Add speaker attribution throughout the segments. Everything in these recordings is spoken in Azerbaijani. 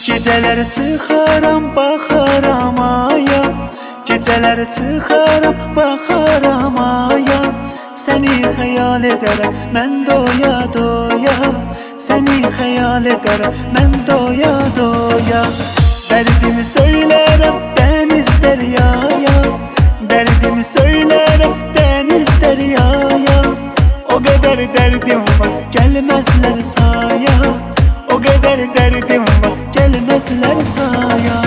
Speaker 1: Geceler çıxaram, baxaram aya. Geceler çıxaram, baxaram aya. Səni xəyal edərəm, mən doya doya. Səni xəyal edərəm, mən doya doya. Dərdimi söylərəm, dəniz dəryaya. Dərdimi söylərəm, dəniz dəryaya. O qədər dərdim var, gəlməzlər saya. O qədər dərdim var, gəlməzlər saya.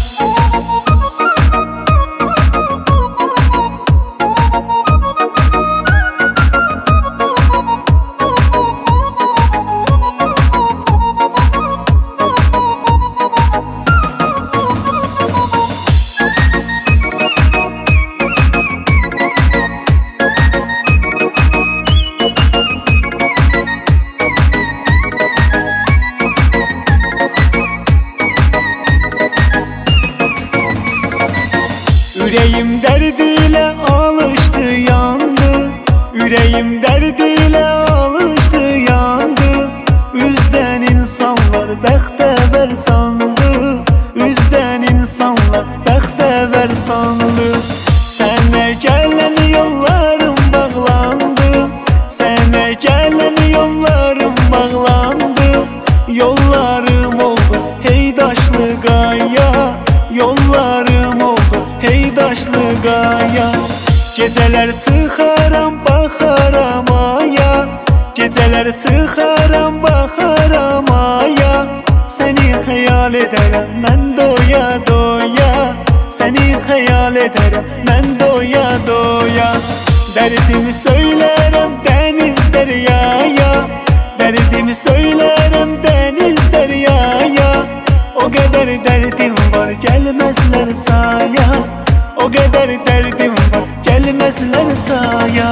Speaker 1: Ürəyim dərdilə alışdı, yandı. Ürəyim dərdilə alışdı, yandı. Üzdən insanlar bəxtəvər sandı. Üzdən insanlar bəxtəvər sandı. Sənə gələn yollarım bağlandı. Sənə gələn yollarım bağlandı. Yollarım oldu hey daşlı qaya. Yollarım oldu hey daşlı qaya. Geceler çıxaram, baxaram aya. Geceler çıxaram, baxaram aya. Səni xəyal edərəm, mən doya doya. Səni xəyal edərəm, mən doya doya. Dərdimi söylərəm, dəniz dəryaya. Dərdimi söylərəm, dəniz dəryaya. O qədər dərdim var, gəlməzlər saya. O qədər dərdim var, gəlməzlər saya.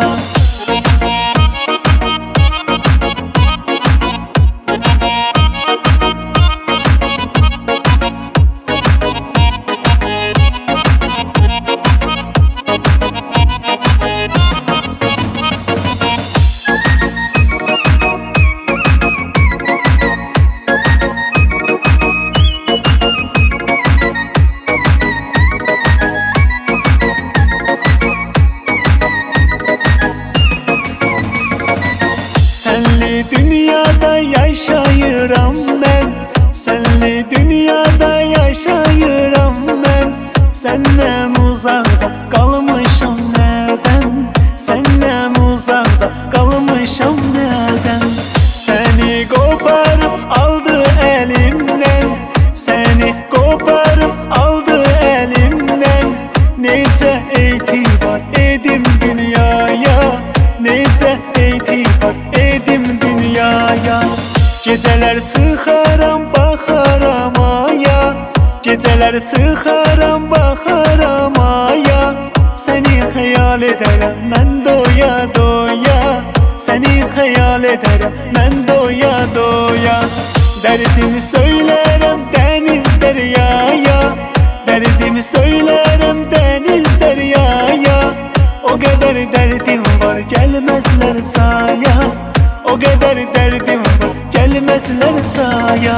Speaker 1: Senli dünyada yaşayıram mən. Senli dünyada yaşayıram mən. Səndən uzaqda qalmışam nədən? Səndən uzaqda qalmışam nədən? Səni qoparıb aldı əlimdən. Səni qoparıb aldı əlimdən. Necə etibar edim dünyaya. Necə etibar edim dünyaya. Geceler çıxaram, baxaram aya. Geceler çıxaram, baxaram aya. Səni xəyal edərəm, mən doya doya. Səni xəyal edərəm, mən doya doya. Dərdimi söylərəm, dəniz dəryaya. Dərdimi söylərəm, dəniz dəryaya. O qədər dərdim var, gəlməzlər saya. O qədər dərdim var, gəlməzlər saya.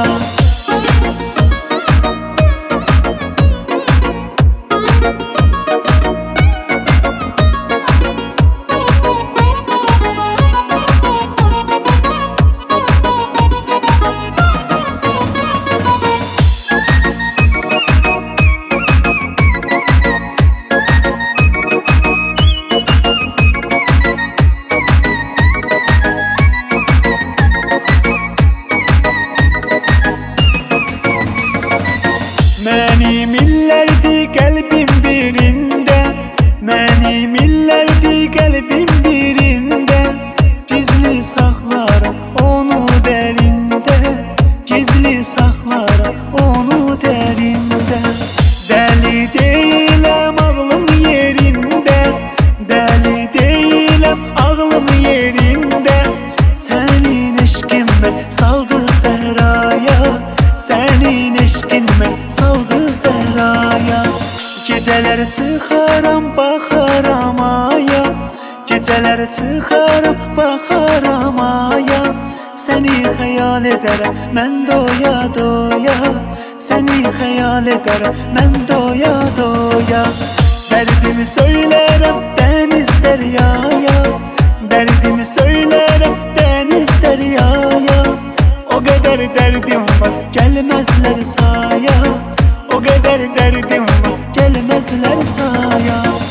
Speaker 1: Mənim illərdi qəlbim birində. Mənim illərdi qəlbim birində. Gizli saxlaram onu dərində. Gizli saxlaram onu dərində. Dəli deyiləm, ağlım yerində. Dəli deyiləm, ağlım yerində. Sənin eşqin mən saldı səraya. Sənin eşqin mən saldı səraya. Geceler çıxaram, baxaram aya. Geceler çıxaram, baxaram aya. Səni xəyal edərəm, mən doya doya. seni hayal ederim ben doya doya. Derdimi söylerim deniz deryaya, derdimi söylerim deniz deryaya. O kadar derdim var gelmezler saya, o kadar derdim var gelmezler saya.